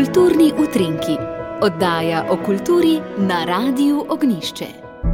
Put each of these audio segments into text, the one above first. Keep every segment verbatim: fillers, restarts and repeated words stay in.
Kulturni utrinki, oddaja o kulturi na Radiu Ognjišče.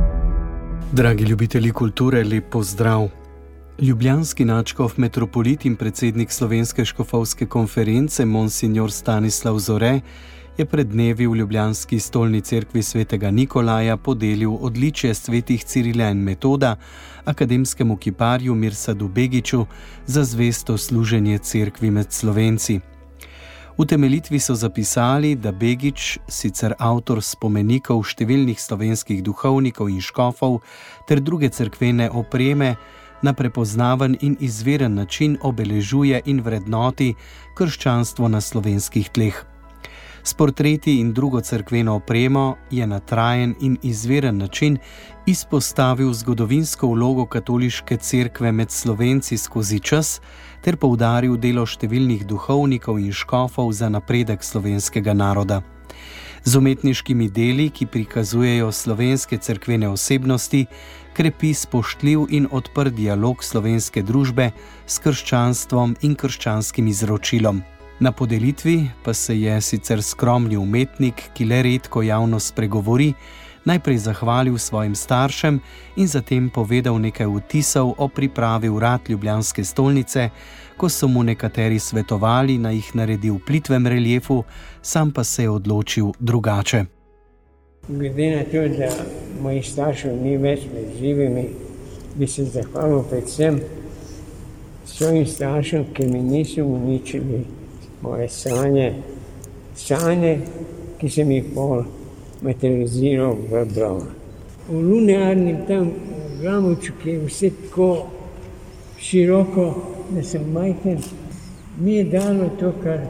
Dragi ljubitelji kulture, lep pozdrav. Ljubljanski nadškof metropolit in predsednik Slovenske škofovske konference Monsignor Stanislav Zore je pred dnevi v ljubljanski stolni cerkvi svetega Nikolaja podelil odličje svetih Cirila in Metoda akademskemu kiparju Mirsadu Begiću za zvesto služenje cerkvi med Slovenci. V temeljitvi so zapisali, da Begić, sicer avtor spomenikov številnih slovenskih duhovnikov in škofov ter druge cerkvene opreme, na prepoznaven in izviren način obeležuje in vrednoti krščanstvo na slovenskih tleh. S portreti in drugo cerkveno opremo je na trajen in izviren način izpostavil zgodovinsko vlogo katoliške cerkve med Slovenci skozi čas ter poudaril delo številnih duhovnikov in škofov za napredek slovenskega naroda. Z umetniškimi deli, ki prikazujejo slovenske cerkvene osebnosti, krepi spoštljiv in odprt dialog slovenske družbe s krščanstvom in krščanskim izročilom. Na podelitvi pa se je sicer skromni umetnik, ki le redko javno spregovori, najprej zahvalil svojim staršem in zatem povedal nekaj vtisov o pripravi vrat ljubljanske stolnice, ko so mu nekateri svetovali, naj jih naredi v plitvem reliefu, sam pa se je odločil drugače. Glede na to, da mojih staršev ni več med živimi, bi se zahvalil predvsem svojim staršem, ki mi niso uničili moje sanje, sanje, ki sem jih pol materializiral v Brama. V linearnem tam Gramovču, ki je vse tako široko, da sem majhen, mi je dalo to, kar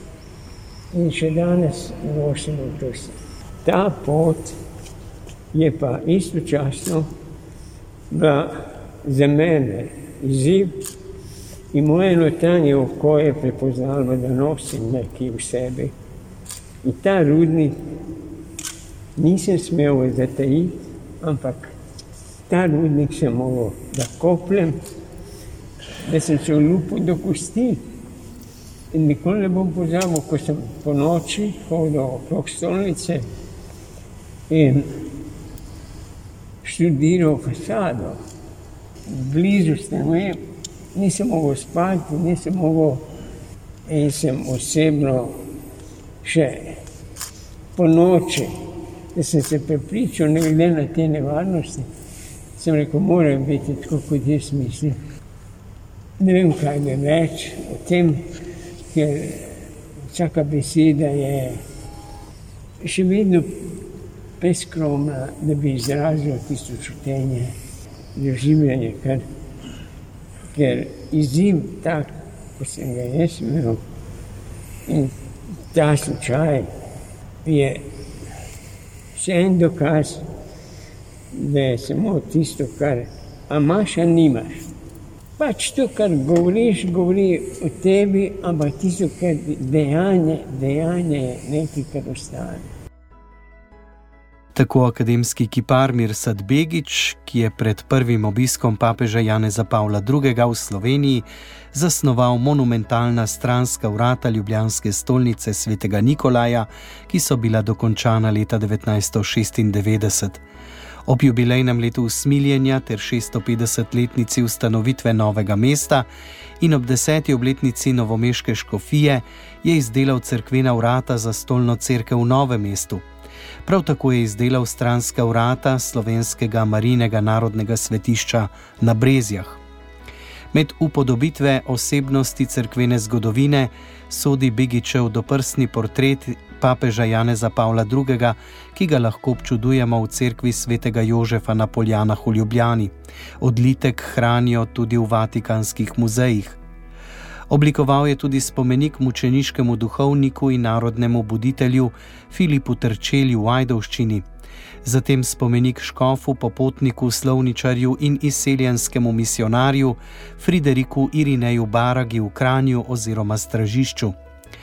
in še danes nosimo to se. Ta pot je pa istočasno bila za mene izziv in moje notranje oko je prepoznalo, da nosim nekaj v sebi. In ta rudnik nisem smel zatajiti, ampak ta rudnik sem mogel, da kopljem, da sem se olupil do kosti. In nikoli ne bom pozabil, ko sem po noči hodil okrog stolnice in študiral fasado. Blizu stanujem, nisem mogel spati, nisem mogel in sem osebno še po noči, da sem se prepričal, ne glede na te nevarnosti, sem rekel, mora biti tako, kot jaz mislim. Ne vem, kaj bi več o tem, ker vsaka beseda je še vedno preskromna, da bi izrazila tisto čutenje, doživljanje, ker, ker izziv tak, ko sem ga jaz imel, in ta slučaj je še en dokaz, da je samo tisto, kar a imaš, a nimaš. Pač to, kar govoriš, govori o tebi, ampak tisto, kar dejanje, dejanje je nekaj, kar ostane. Tako akademski kipar Mirsad Begić, ki je pred prvim obiskom papeža Janeza Pavla drugega v Sloveniji zasnoval monumentalna stranska vrata ljubljanske stolnice svetega Nikolaja, ki so bila dokončana leta devetnajststo šestindevetdeset. Ob jubilejnem letu usmiljenja ter šeststopetdesetletnici ustanovitve Novega mesta in ob deseti obletnici novomeške škofije je izdelal cerkvena vrata za stolno cerkev v Novem mestu. Prav tako je izdelal stranska vrata slovenskega Marijinega narodnega svetišča na Brezjah. Med upodobitve osebnosti cerkvene zgodovine sodi Begićev doprsni portret papeža Janeza Pavla drugega, ki ga lahko občudujemo v cerkvi svetega Jožefa na Poljanah v Ljubljani. Odlitek hranijo tudi v vatikanskih muzejih. Oblikoval je tudi spomenik mučeniškemu duhovniku in narodnemu buditelju Filipu Terčelju v Ajdovščini, zatem spomenik škofu, popotniku, slovničarju in izseljenskemu misionarju Frideriku Irineju Baragi v Kranju oziroma Stražišču.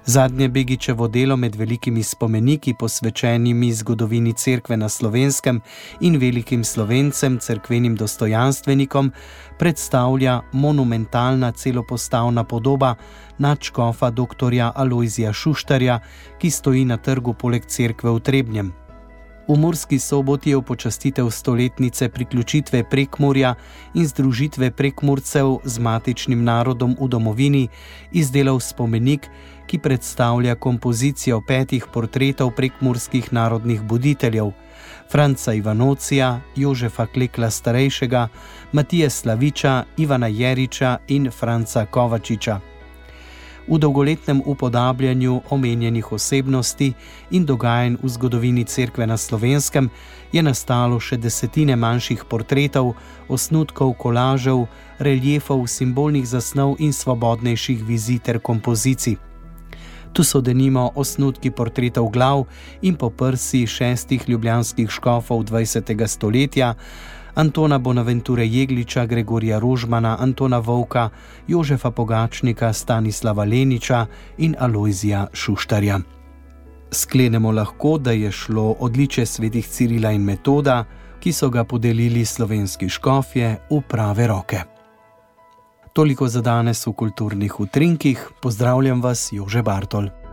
Zadnje Begićevo delo med velikimi spomeniki, posvečenimi zgodovini cerkve na Slovenskem in velikim Slovencem, cerkvenim dostojanstvenikom, predstavlja monumentalna celopostavna podoba nadškofa doktorja Alojzija Šuštarja, ki stoji na trgu poleg cerkve v Trebnjem. V Murski Soboti je v počastitev stoletnice priključitve Prekmurja in združitve Prekmurcev z matičnim narodom v domovini izdelal spomenik, ki predstavlja kompozicijo petih portretov prekmurskih narodnih buditeljev: Franca Ivanocija, Jožefa Klekla starejšega, Matije Slaviča, Ivana Jeriča in Franca Kovačiča. V dolgoletnem upodabljanju omenjenih osebnosti in dogajanj v zgodovini cerkve na Slovenskem je nastalo še desetine manjših portretov, osnutkov, kolažev, reliefov, simbolnih zasnov in svobodnejših vizij ter kompozicij. Tu so denimo osnutki portretov glav in poprsi šestih ljubljanskih škofov dvajsetega stoletja, Antona Bonaventure Jegliča, Gregorja Rožmana, Antona Vovka, Jožefa Pogačnika, Stanislava Leniča in Alojzija Šuštarja. Sklenemo lahko, da je šlo odličje svetih Cirila in Metoda, ki so ga podelili slovenski škofje, v prave roke. Toliko za danes v kulturnih utrinkih. Pozdravljam vas, Jože Bartol.